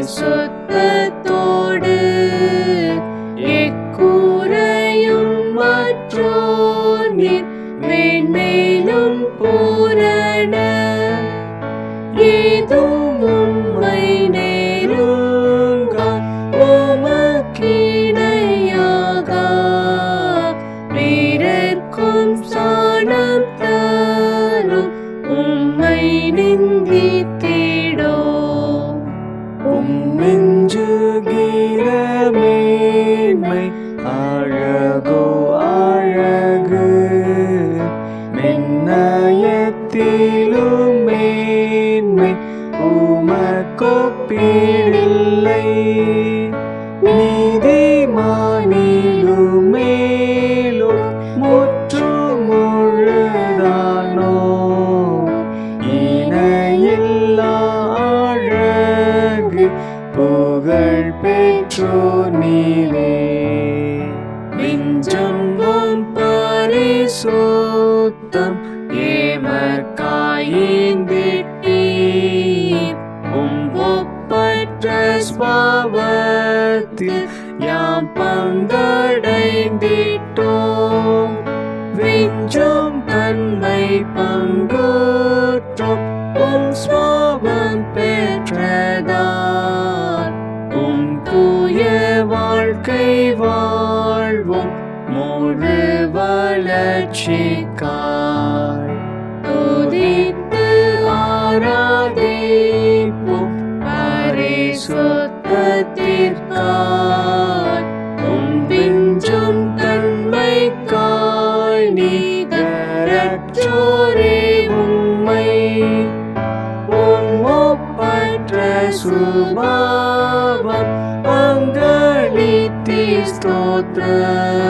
பரிசுத்தத்தோடு எக்கூரையும் மற்றோர் நீர் மேன்மேலும் பூரண ஏதும் உம்மை நேருங்கா உமக்கிணையாக பிறர்க்கும் சாணம் தரும் உம்மை நிந்தித்திடோ மிஞ்சுகிற மேன்மை அழகோ அழகு மென்னயத்திலும் மேன்மை உமக்கொப்பீடில்லை நீதிமானிலும் மேலும் முற்றுமுழுதானோ இணையில்லா அழகு புகழ் பெற்றோர் நீரே விஞ்சும் பரிசுத்தம் ஏமக்காய்ந்திட்டீர் ஒப்பற்ற ஸ்வபாவத்தில் யாம் பங்கடைந்திட்டோம் விஞ்சும் தன்மை பங்குற்றோம் ஸ்வபாவம் பெற்றதார் தூய வாழ்க்கை வாழ்வோம் முழு வளர்ச்சிக்காய் துதித்து ஆராதிப்போம் பரிசுத்தத்திற்காய் விஞ்சும் தன்மைக்காய் நிகரற்றோரே உம்மை ஒப்பற்ற சுபாவம் பங்களித்தீர் ஸ்தோத்திரம்